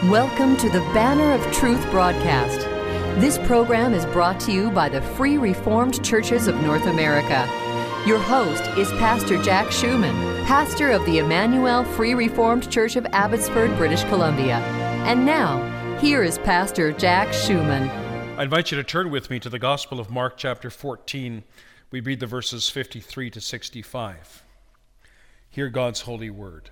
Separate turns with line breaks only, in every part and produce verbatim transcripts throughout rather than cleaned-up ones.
Welcome to the Banner of Truth broadcast. This program is brought to you by the Free Reformed Churches of North America. Your host is Pastor Jack Schumann, pastor of the Emmanuel Free Reformed Church of Abbotsford, British Columbia. And now, here is Pastor Jack Schumann.
I invite you to turn with me to the Gospel of Mark, chapter fourteen. We read the verses fifty-three to sixty-five. Hear God's holy word.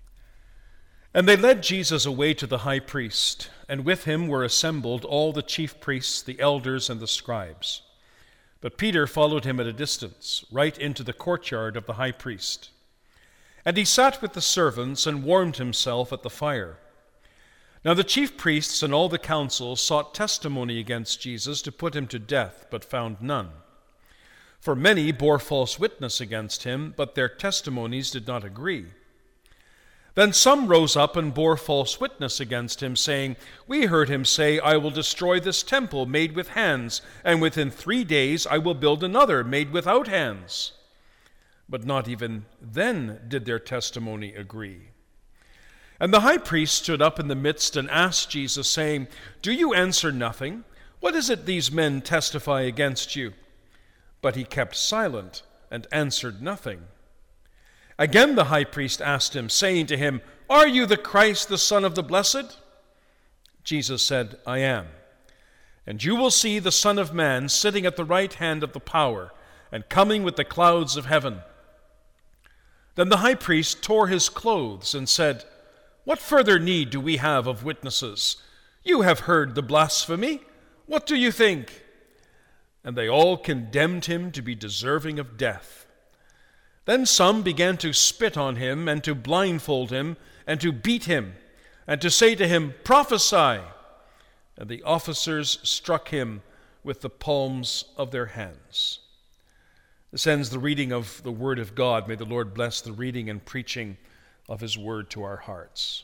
And they led Jesus away to the high priest, and with him were assembled all the chief priests, the elders, and the scribes. But Peter followed him at a distance, right into the courtyard of the high priest. And he sat with the servants and warmed himself at the fire. Now the chief priests and all the council sought testimony against Jesus to put him to death, but found none. For many bore false witness against him, but their testimonies did not agree. Then some rose up and bore false witness against him, saying, "We heard him say, 'I will destroy this temple made with hands, and within three days I will build another made without hands.' But not even then did their testimony agree. And the high priest stood up in the midst and asked Jesus, saying, 'Do you answer nothing? What is it these men testify against you?' But he kept silent and answered nothing. Again the high priest asked him, saying to him, 'Are you the Christ, the Son of the Blessed?' Jesus said, 'I am. And you will see the Son of Man sitting at the right hand of the power, and coming with the clouds of heaven.' Then the high priest tore his clothes and said, 'What further need do we have of witnesses? You have heard the blasphemy. What do you think?' And they all condemned him to be deserving of death. Then some began to spit on him and to blindfold him and to beat him and to say to him, 'Prophesy!' And the officers struck him with the palms of their hands." This ends the reading of the Word of God. May the Lord bless the reading and preaching of His Word to our hearts.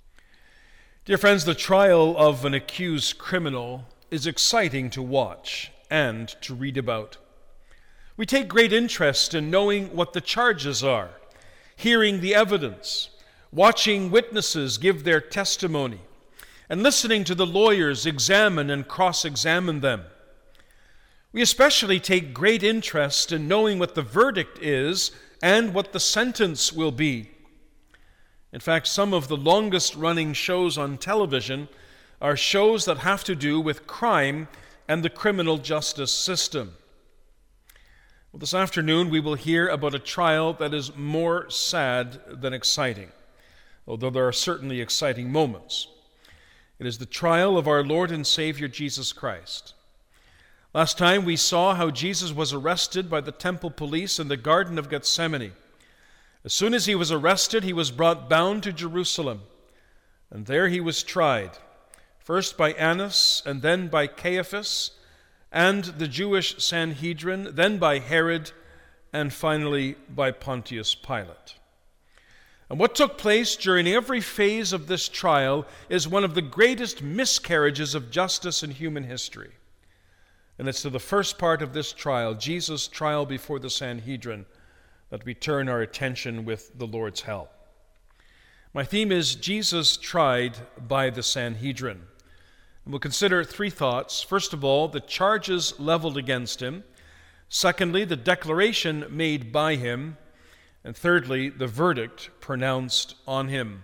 Dear friends, the trial of an accused criminal is exciting to watch and to read about. We take great interest in knowing what the charges are, hearing the evidence, watching witnesses give their testimony, and listening to the lawyers examine and cross-examine them. We especially take great interest in knowing what the verdict is and what the sentence will be. In fact, some of the longest-running shows on television are shows that have to do with crime and the criminal justice system. Well, this afternoon we will hear about a trial that is more sad than exciting, although there are certainly exciting moments. It is the trial of our Lord and Savior Jesus Christ. Last time we saw how Jesus was arrested by the temple police in the Garden of Gethsemane. As soon as he was arrested, he was brought bound to Jerusalem, and there he was tried, first by Annas and then by Caiaphas and the Jewish Sanhedrin, then by Herod, and finally by Pontius Pilate. And what took place during every phase of this trial is one of the greatest miscarriages of justice in human history. And it's to the first part of this trial, Jesus' trial before the Sanhedrin, that we turn our attention with the Lord's help. My theme is Jesus tried by the Sanhedrin. And we'll consider three thoughts. First of all, the charges leveled against him. Secondly, the declaration made by him. And thirdly, the verdict pronounced on him.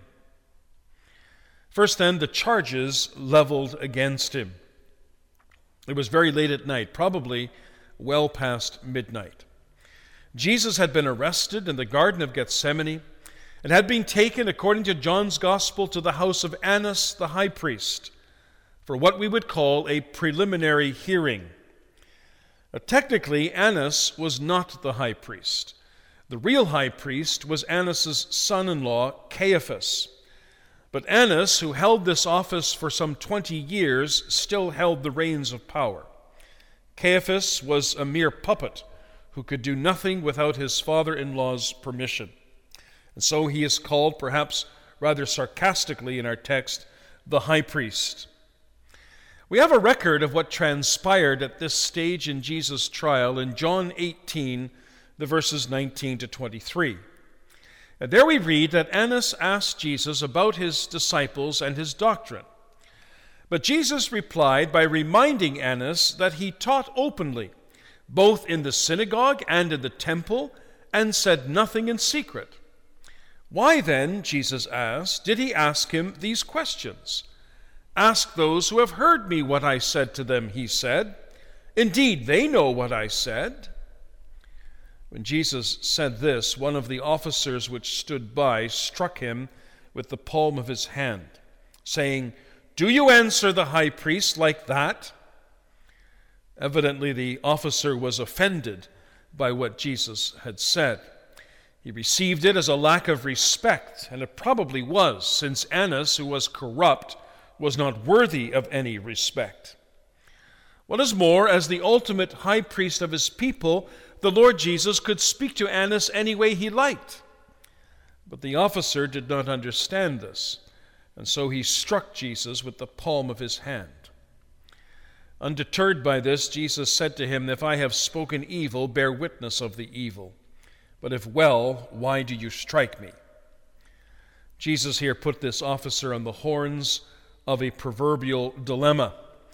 First then, the charges leveled against him. It was very late at night, probably well past midnight. Jesus had been arrested in the Garden of Gethsemane and had been taken, according to John's Gospel, to the house of Annas the high priest, for what we would call a preliminary hearing. Now, technically, Annas was not the high priest. The real high priest was Annas' son-in-law, Caiaphas. But Annas, who held this office for some twenty years, still held the reins of power. Caiaphas was a mere puppet who could do nothing without his father-in-law's permission. And so he is called, perhaps rather sarcastically in our text, the high priest. We have a record of what transpired at this stage in Jesus' trial in John eighteen, the verses nineteen to twenty-three. And there we read that Annas asked Jesus about his disciples and his doctrine. But Jesus replied by reminding Annas that he taught openly, both in the synagogue and in the temple, and said nothing in secret. Why then, Jesus asked, did he ask him these questions? Ask those who have heard me what I said to them, he said. Indeed, they know what I said. When Jesus said this, one of the officers which stood by struck him with the palm of his hand, saying, "Do you answer the high priest like that?" Evidently, the officer was offended by what Jesus had said. He received it as a lack of respect, and it probably was, since Annas, who was corrupt, was not worthy of any respect. What is more, as the ultimate high priest of his people, the Lord Jesus could speak to Annas any way he liked. But the officer did not understand this, and so he struck Jesus with the palm of his hand. Undeterred by this, Jesus said to him, "If I have spoken evil, bear witness of the evil. But if well, why do you strike me?" Jesus here put this officer on the horns of a proverbial dilemma.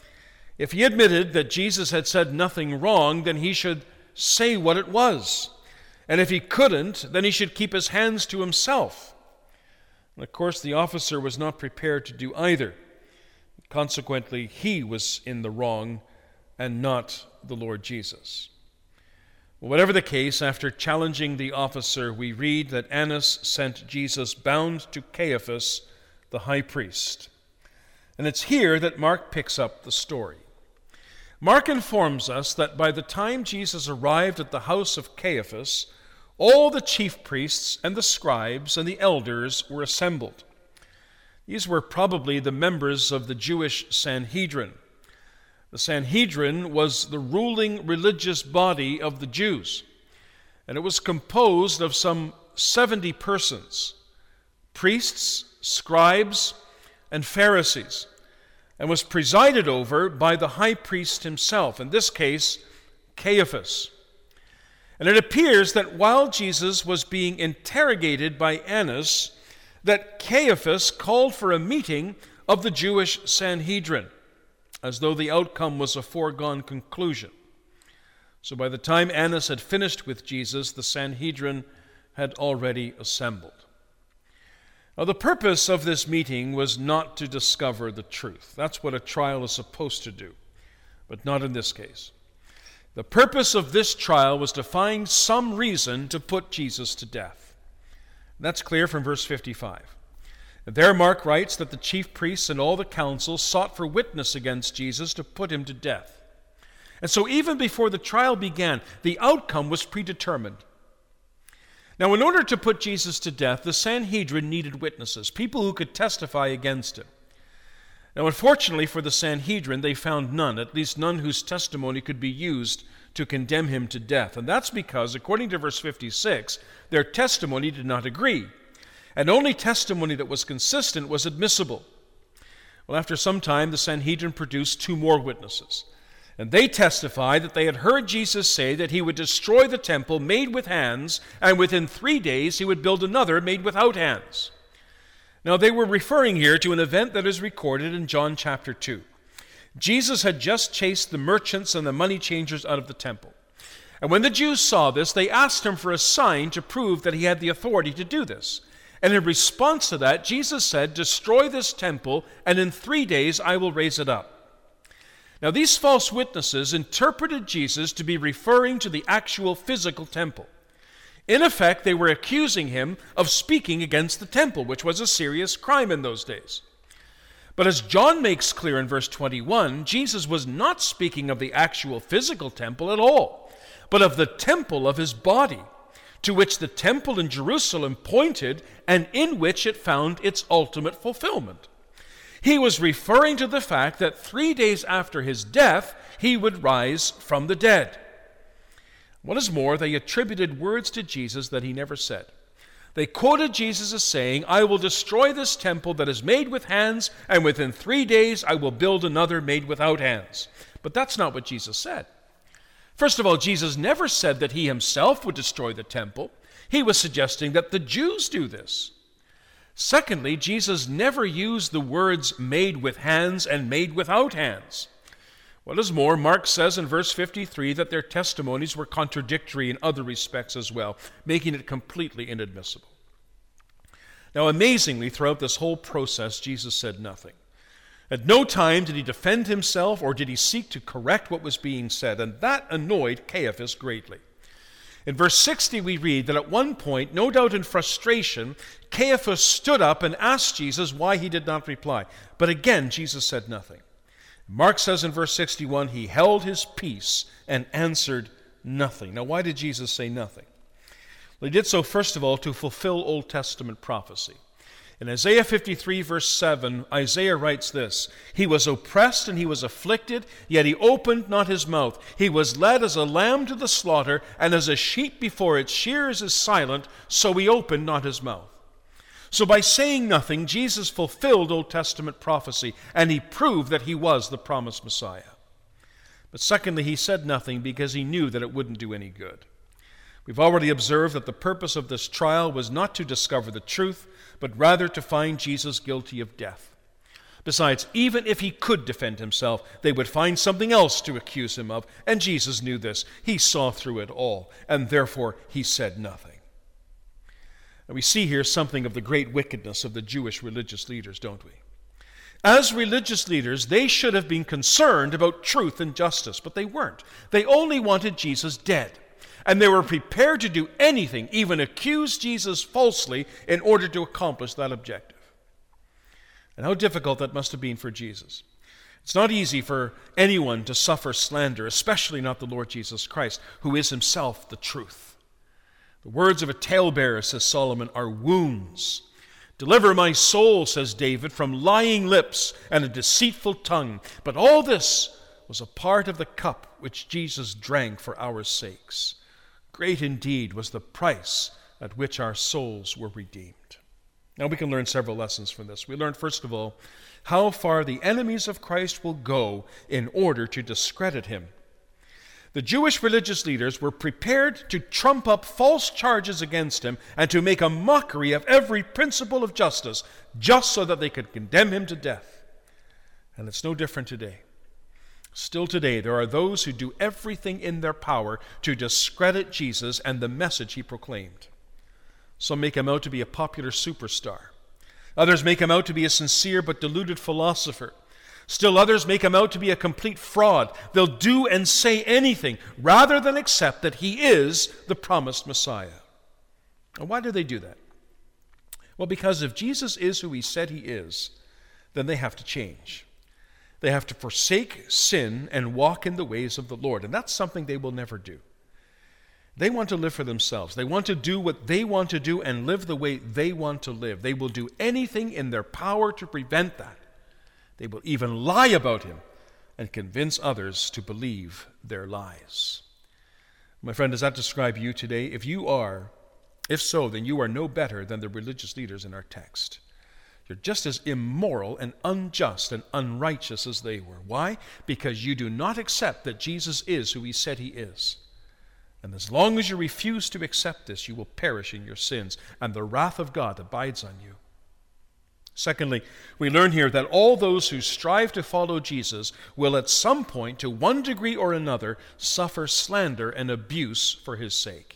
If he admitted that Jesus had said nothing wrong, then he should say what it was. And if he couldn't, then he should keep his hands to himself. And of course, the officer was not prepared to do either. Consequently, he was in the wrong and not the Lord Jesus. Whatever the case, after challenging the officer, we read that Annas sent Jesus bound to Caiaphas, the high priest. And it's here that Mark picks up the story. Mark informs us that by the time Jesus arrived at the house of Caiaphas, all the chief priests and the scribes and the elders were assembled. These were probably the members of the Jewish Sanhedrin. The Sanhedrin was the ruling religious body of the Jews, and it was composed of some seventy persons, priests, scribes, and Pharisees, and was presided over by the high priest himself, in this case, Caiaphas. And it appears that while Jesus was being interrogated by Annas, that Caiaphas called for a meeting of the Jewish Sanhedrin, as though the outcome was a foregone conclusion. So by the time Annas had finished with Jesus, the Sanhedrin had already assembled. Now, the purpose of this meeting was not to discover the truth. That's what a trial is supposed to do, but not in this case. The purpose of this trial was to find some reason to put Jesus to death. That's clear from verse fifty-five. And there Mark writes that the chief priests and all the council sought for witness against Jesus to put him to death. And so even before the trial began, the outcome was predetermined. Now, in order to put Jesus to death, the Sanhedrin needed witnesses, people who could testify against him. Now, unfortunately for the Sanhedrin, they found none, at least none whose testimony could be used to condemn him to death. And that's because, according to verse fifty-six, their testimony did not agree. And only testimony that was consistent was admissible. Well, after some time, the Sanhedrin produced two more witnesses. And they testified that they had heard Jesus say that he would destroy the temple made with hands, and within three days he would build another made without hands. Now, they were referring here to an event that is recorded in John chapter two. Jesus had just chased the merchants and the money changers out of the temple. And when the Jews saw this, they asked him for a sign to prove that he had the authority to do this. And in response to that, Jesus said, "Destroy this temple, and in three days I will raise it up." Now, these false witnesses interpreted Jesus to be referring to the actual physical temple. In effect, they were accusing him of speaking against the temple, which was a serious crime in those days. But as John makes clear in verse twenty-one, Jesus was not speaking of the actual physical temple at all, but of the temple of his body, to which the temple in Jerusalem pointed and in which it found its ultimate fulfillment. He was referring to the fact that three days after his death, he would rise from the dead. What is more, they attributed words to Jesus that he never said. They quoted Jesus as saying, "I will destroy this temple that is made with hands, and within three days I will build another made without hands." But that's not what Jesus said. First of all, Jesus never said that he himself would destroy the temple. He was suggesting that the Jews do this. Secondly, Jesus never used the words made with hands and made without hands. What is more, Mark says in verse fifty-three that their testimonies were contradictory in other respects as well, making it completely inadmissible. Now, amazingly, throughout this whole process, Jesus said nothing. At no time did he defend himself or did he seek to correct what was being said, and that annoyed Caiaphas greatly. In verse sixty, we read that at one point, no doubt in frustration, Caiaphas stood up and asked Jesus why he did not reply. But again, Jesus said nothing. Mark says in verse sixty-one, he held his peace and answered nothing. Now, why did Jesus say nothing? Well, he did so, first of all, to fulfill Old Testament prophecy. In Isaiah fifty-three, verse seven, Isaiah writes this, he was oppressed and he was afflicted, yet he opened not his mouth. He was led as a lamb to the slaughter, and as a sheep before its shearers is silent, so he opened not his mouth. So by saying nothing, Jesus fulfilled Old Testament prophecy, and he proved that he was the promised Messiah. But secondly, he said nothing because he knew that it wouldn't do any good. We've already observed that the purpose of this trial was not to discover the truth, but rather to find Jesus guilty of death. Besides, even if he could defend himself, they would find something else to accuse him of, and Jesus knew this. He saw through it all, and therefore he said nothing. And we see here something of the great wickedness of the Jewish religious leaders, don't we? As religious leaders, they should have been concerned about truth and justice, but they weren't. They only wanted Jesus dead. And they were prepared to do anything, even accuse Jesus falsely, in order to accomplish that objective. And how difficult that must have been for Jesus. It's not easy for anyone to suffer slander, especially not the Lord Jesus Christ, who is himself the truth. The words of a talebearer, says Solomon, are wounds. Deliver my soul, says David, from lying lips and a deceitful tongue. But all this was a part of the cup which Jesus drank for our sakes. Great indeed was the price at which our souls were redeemed. Now we can learn several lessons from this. We learn, first of all, how far the enemies of Christ will go in order to discredit him. The Jewish religious leaders were prepared to trump up false charges against him and to make a mockery of every principle of justice just so that they could condemn him to death. And it's no different today. Still today, there are those who do everything in their power to discredit Jesus and the message he proclaimed. Some make him out to be a popular superstar. Others make him out to be a sincere but deluded philosopher. Still others make him out to be a complete fraud. They'll do and say anything rather than accept that he is the promised Messiah. And why do they do that? Well, because if Jesus is who he said he is, then they have to change. They have to forsake sin and walk in the ways of the Lord. And that's something they will never do. They want to live for themselves. They want to do what they want to do and live the way they want to live. They will do anything in their power to prevent that. They will even lie about him and convince others to believe their lies. My friend, does that describe you today? If you are, if so, then you are no better than the religious leaders in our text. You're just as immoral and unjust and unrighteous as they were. Why? Because you do not accept that Jesus is who he said he is. And as long as you refuse to accept this, you will perish in your sins, and the wrath of God abides on you. Secondly, we learn here that all those who strive to follow Jesus will at some point, to one degree or another, suffer slander and abuse for his sake.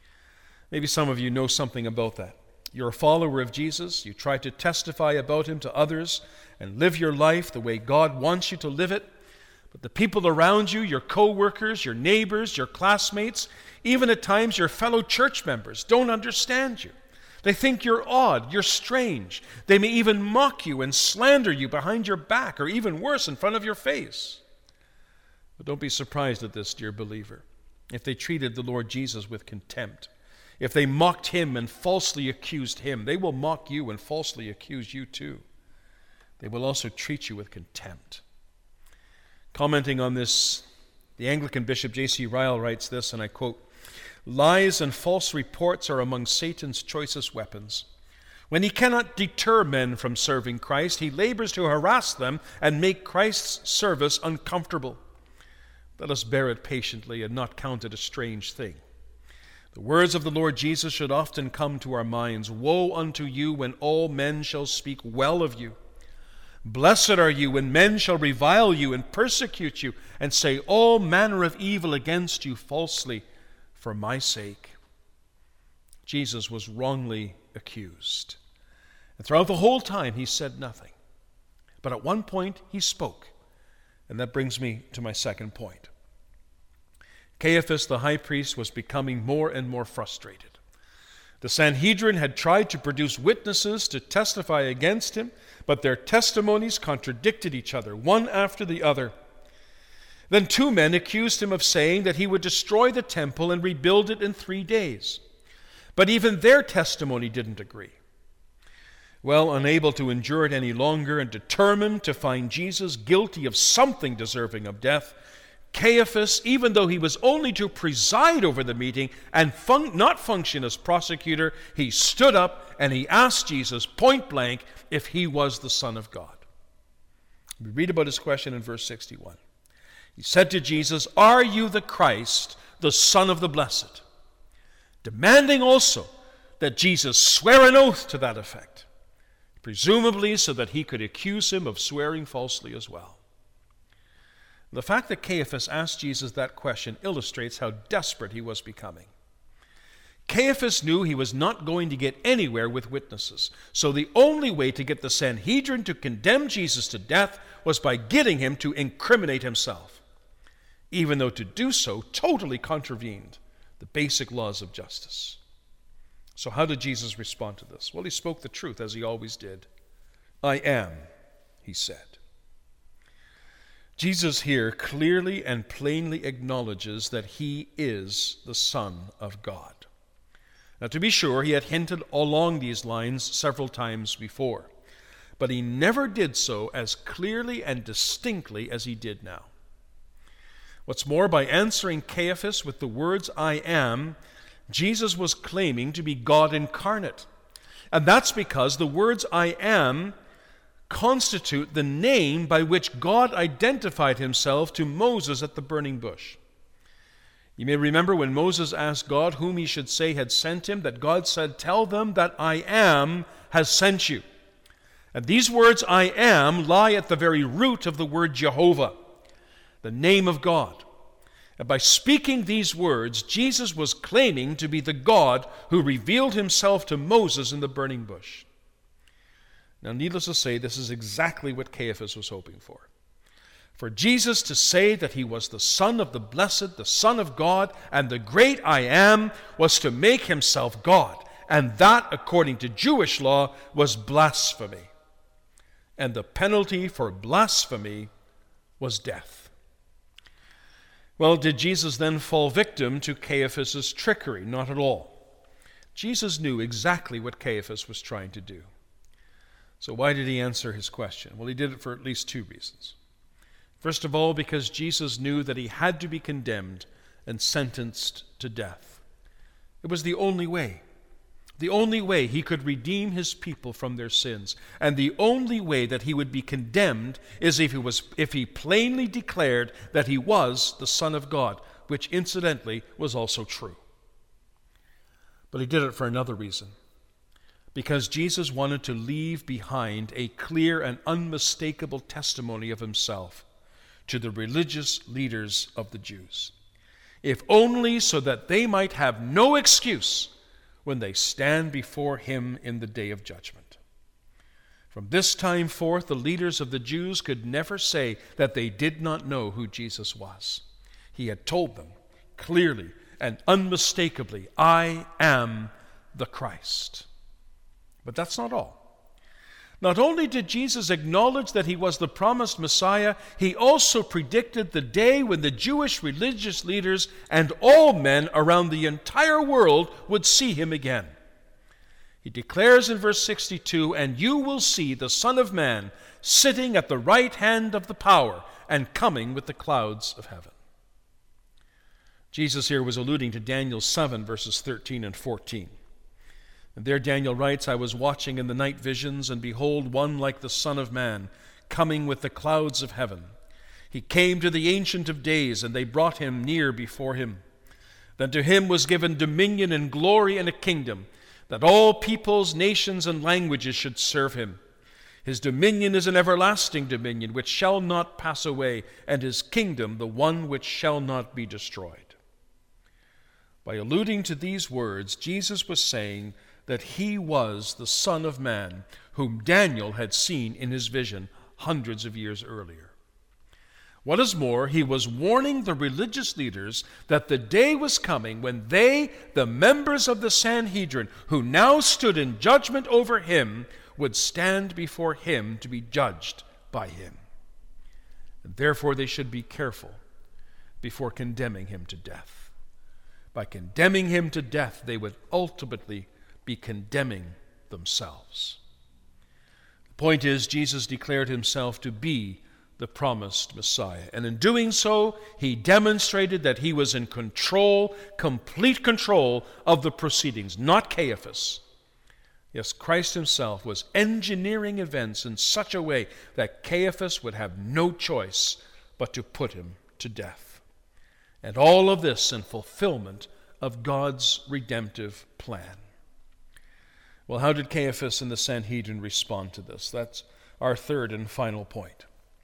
Maybe some of you know something about that. You're a follower of Jesus. You try to testify about him to others and live your life the way God wants you to live it. But the people around you, your co-workers, your neighbors, your classmates, even at times your fellow church members, don't understand you. They think you're odd, you're strange. They may even mock you and slander you behind your back, or even worse, in front of your face. But don't be surprised at this, dear believer. If they treated the Lord Jesus with contempt, if they mocked him and falsely accused him, they will mock you and falsely accuse you too. They will also treat you with contempt. Commenting on this, the Anglican Bishop J C Ryle writes this, and I quote, "Lies and false reports are among Satan's choicest weapons. When he cannot deter men from serving Christ, he labors to harass them and make Christ's service uncomfortable. Let us bear it patiently and not count it a strange thing. The words of the Lord Jesus should often come to our minds. Woe unto you when all men shall speak well of you. Blessed are you when men shall revile you and persecute you and say all manner of evil against you falsely for my sake. Jesus was wrongly accused. And throughout the whole time he said nothing. But at one point he spoke. And that brings me to my second point. Caiaphas, the high priest, was becoming more and more frustrated. The Sanhedrin had tried to produce witnesses to testify against him, but their testimonies contradicted each other, one after the other. Then two men accused him of saying that he would destroy the temple and rebuild it in three days. But even their testimony didn't agree. Well, unable to endure it any longer and determined to find Jesus guilty of something deserving of death, Caiaphas, even though he was only to preside over the meeting and fun- not function as prosecutor, he stood up and he asked Jesus point blank if he was the Son of God. We read about his question in verse sixty-one. He said to Jesus, "Are you the Christ, the Son of the Blessed?" Demanding also that Jesus swear an oath to that effect, presumably so that he could accuse him of swearing falsely as well. The fact that Caiaphas asked Jesus that question illustrates how desperate he was becoming. Caiaphas knew he was not going to get anywhere with witnesses, so the only way to get the Sanhedrin to condemn Jesus to death was by getting him to incriminate himself, even though to do so totally contravened the basic laws of justice. So how did Jesus respond to this? Well, he spoke the truth, as he always did. "I am," he said. Jesus here clearly and plainly acknowledges that he is the Son of God. Now, to be sure, he had hinted along these lines several times before, but he never did so as clearly and distinctly as he did now. What's more, by answering Caiaphas with the words, "I am," Jesus was claiming to be God incarnate. And that's because the words "I am" constitute the name by which God identified himself to Moses at the burning bush. You may remember when Moses asked God whom he should say had sent him, that God said, "Tell them that I am has sent you." And these words, "I am," lie at the very root of the word Jehovah, the name of God. And by speaking these words, Jesus was claiming to be the God who revealed himself to Moses in the burning bush. Now, needless to say, this is exactly what Caiaphas was hoping for. For Jesus to say that he was the Son of the Blessed, the Son of God, and the great I Am, was to make himself God. And that, according to Jewish law, was blasphemy. And the penalty for blasphemy was death. Well, did Jesus then fall victim to Caiaphas' trickery? Not at all. Jesus knew exactly what Caiaphas was trying to do. So why did he answer his question? Well, he did it for at least two reasons. First of all, because Jesus knew that he had to be condemned and sentenced to death. It was the only way. The only way he could redeem his people from their sins. And the only way that he would be condemned is if he was, if he plainly declared that he was the Son of God, which incidentally was also true. But he did it for another reason. Because Jesus wanted to leave behind a clear and unmistakable testimony of himself to the religious leaders of the Jews, if only so that they might have no excuse when they stand before him in the day of judgment. From this time forth, the leaders of the Jews could never say that they did not know who Jesus was. He had told them clearly and unmistakably, "I am the Christ." But that's not all. Not only did Jesus acknowledge that he was the promised Messiah, he also predicted the day when the Jewish religious leaders and all men around the entire world would see him again. He declares in verse sixty-two, "And you will see the Son of Man sitting at the right hand of the power and coming with the clouds of heaven." Jesus here was alluding to Daniel seven, verses thirteen and fourteen. And there Daniel writes, "I was watching in the night visions, and behold, one like the Son of Man, coming with the clouds of heaven. He came to the Ancient of Days, and they brought him near before him. Then to him was given dominion and glory and a kingdom, that all peoples, nations, and languages should serve him. His dominion is an everlasting dominion which shall not pass away, and his kingdom the one which shall not be destroyed. By alluding to these words, Jesus was saying that he was the Son of Man, whom Daniel had seen in his vision hundreds of years earlier. What is more, he was warning the religious leaders that the day was coming when they, the members of the Sanhedrin, who now stood in judgment over him, would stand before him to be judged by him. And therefore they should be careful before condemning him to death. By condemning him to death, they would ultimately be condemning themselves. The point is, Jesus declared himself to be the promised Messiah. And in doing so, he demonstrated that he was in control, complete control of the proceedings, not Caiaphas. Yes, Christ himself was engineering events in such a way that Caiaphas would have no choice but to put him to death. And all of this in fulfillment of God's redemptive plan. Well, how did Caiaphas and the Sanhedrin respond to this? That's our third and final point.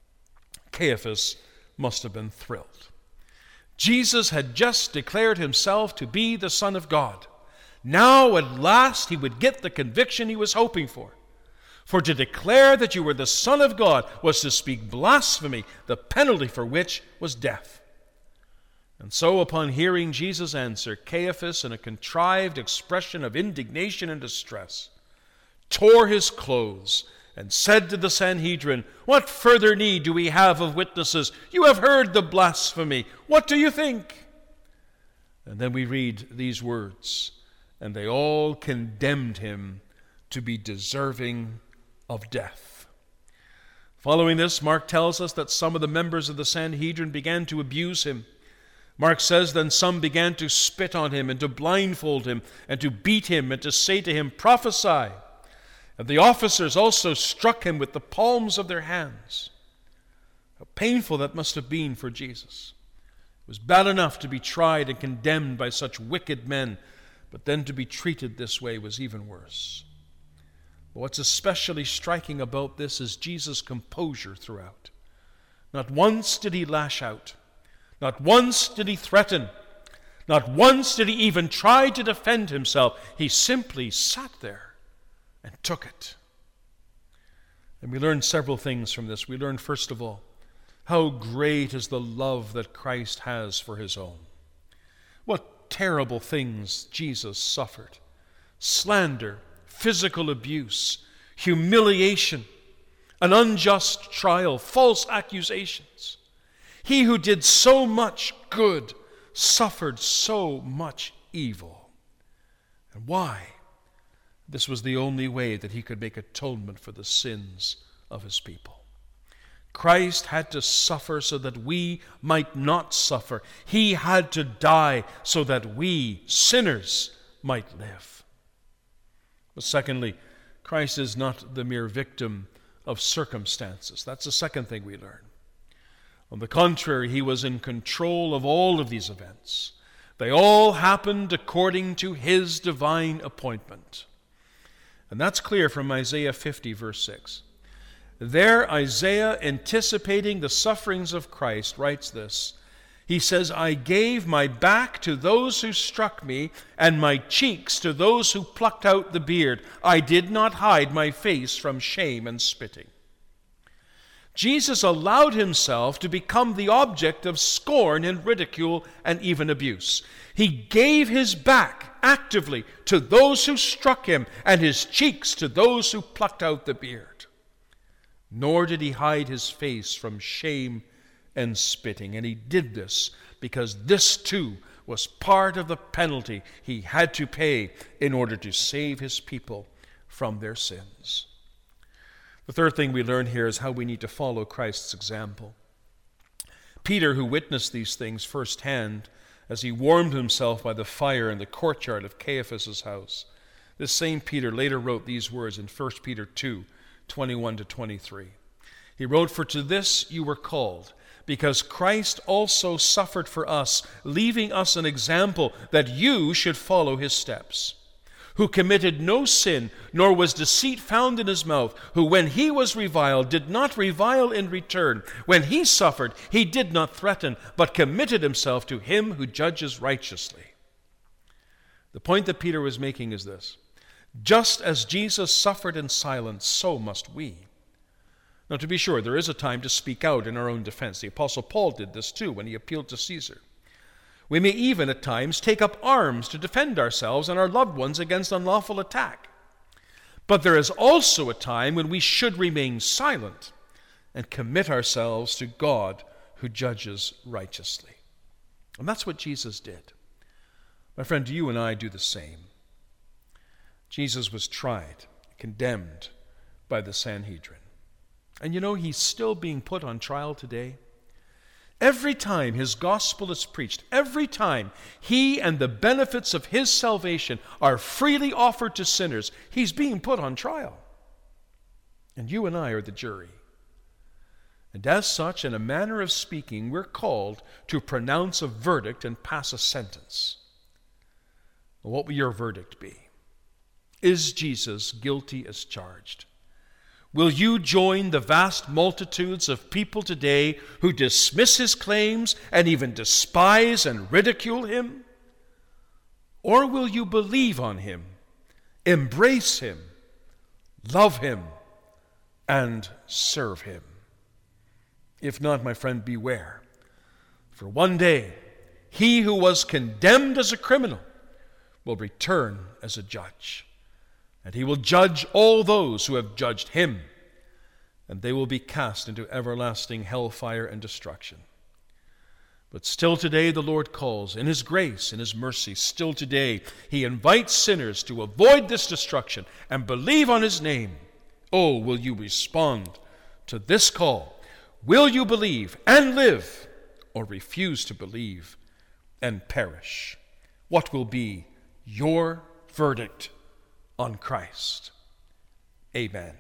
Caiaphas must have been thrilled. Jesus had just declared himself to be the Son of God. Now, at last, he would get the conviction he was hoping for. For to declare that you were the Son of God was to speak blasphemy, the penalty for which was death. And so, upon hearing Jesus' answer, Caiaphas, in a contrived expression of indignation and distress, tore his clothes and said to the Sanhedrin, "What further need do we have of witnesses? You have heard the blasphemy. What do you think?" And then we read these words, "And they all condemned him to be deserving of death." Following this, Mark tells us that some of the members of the Sanhedrin began to abuse him. Mark says, "Then some began to spit on him and to blindfold him and to beat him and to say to him, 'Prophesy.' And the officers also struck him with the palms of their hands." How painful that must have been for Jesus. It was bad enough to be tried and condemned by such wicked men, but then to be treated this way was even worse. But what's especially striking about this is Jesus' composure throughout. Not once did he lash out. Not once did he threaten. Not once did he even try to defend himself. He simply sat there and took it. And we learn several things from this. We learn, first of all, how great is the love that Christ has for his own. What terrible things Jesus suffered. Slander, physical abuse, humiliation, an unjust trial, false accusations. He who did so much good suffered so much evil. And why? This was the only way that he could make atonement for the sins of his people. Christ had to suffer so that we might not suffer. He had to die so that we, sinners, might live. But secondly, Christ is not the mere victim of circumstances. That's the second thing we learn. On the contrary, he was in control of all of these events. They all happened according to his divine appointment. And that's clear from Isaiah fifty, verse six. There, Isaiah, anticipating the sufferings of Christ, writes this. He says, "I gave my back to those who struck me, and my cheeks to those who plucked out the beard. I did not hide my face from shame and spitting." Jesus allowed himself to become the object of scorn and ridicule and even abuse. He gave his back actively to those who struck him and his cheeks to those who plucked out the beard. Nor did he hide his face from shame and spitting. And he did this because this too was part of the penalty he had to pay in order to save his people from their sins. The third thing we learn here is how we need to follow Christ's example. Peter, who witnessed these things firsthand as he warmed himself by the fire in the courtyard of Caiaphas' house, this same Peter later wrote these words in First Peter two, twenty-one to twenty-three. He wrote, "For to this you were called, because Christ also suffered for us, leaving us an example that you should follow his steps. Who committed no sin, nor was deceit found in his mouth, who when he was reviled did not revile in return. When he suffered, he did not threaten, but committed himself to him who judges righteously. The point that Peter was making is this: just as Jesus suffered in silence, so must we. Now, to be sure, there is a time to speak out in our own defense. The Apostle Paul did this too when he appealed to Caesar. We may even at times take up arms to defend ourselves and our loved ones against unlawful attack. But there is also a time when we should remain silent and commit ourselves to God who judges righteously. And that's what Jesus did. My friend, you and I do the same. Jesus was tried, condemned by the Sanhedrin. And you know, he's still being put on trial today. Every time his gospel is preached, every time he and the benefits of his salvation are freely offered to sinners, he's being put on trial. And you and I are the jury. And as such, in a manner of speaking, we're called to pronounce a verdict and pass a sentence. What will your verdict be? Is Jesus guilty as charged? Will you join the vast multitudes of people today who dismiss his claims and even despise and ridicule him? Or will you believe on him, embrace him, love him, and serve him? If not, my friend, beware. For one day, he who was condemned as a criminal will return as a judge. And he will judge all those who have judged him, and they will be cast into everlasting hellfire and destruction. But still today the Lord calls, in his grace, in his mercy, still today he invites sinners to avoid this destruction and believe on his name. Oh, will you respond to this call? Will you believe and live, or refuse to believe and perish? What will be your verdict on Christ? Amen.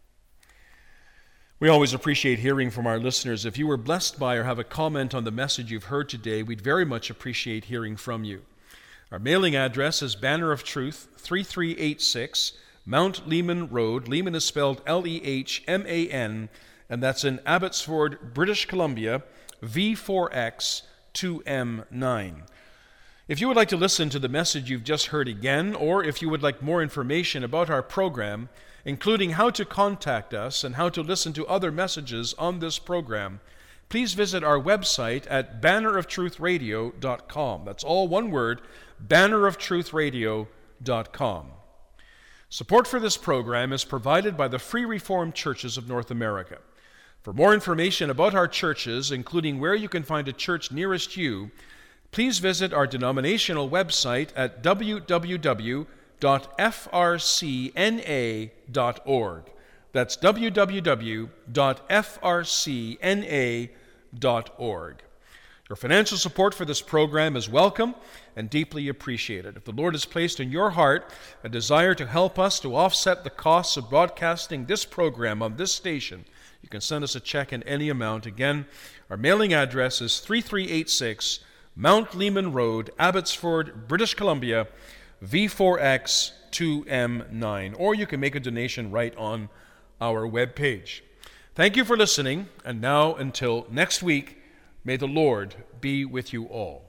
We always appreciate hearing from our listeners. If you were blessed by or have a comment on the message you've heard today, we'd very much appreciate hearing from you. Our mailing address is Banner of Truth, three three eight six, Mount Lehman Road. Lehman is spelled L E H M A N, and that's in Abbotsford, British Columbia, V four X two M nine. If you would like to listen to the message you've just heard again, or if you would like more information about our program, including how to contact us and how to listen to other messages on this program, please visit our website at banner of truth radio dot com. That's all one word, banner of truth radio dot com. Support for this program is provided by the Free Reformed Churches of North America. For more information about our churches, including where you can find a church nearest you, please visit our denominational website at w w w dot f r c n a dot org. That's w w w dot f r c n a dot org. Your financial support for this program is welcome and deeply appreciated. If the Lord has placed in your heart a desire to help us to offset the costs of broadcasting this program on this station, you can send us a check in any amount. Again, our mailing address is three three eight six, Mount Lehman Road, Abbotsford, British Columbia, V four X two M nine. Or you can make a donation right on our webpage. Thank you for listening, and now until next week, may the Lord be with you all.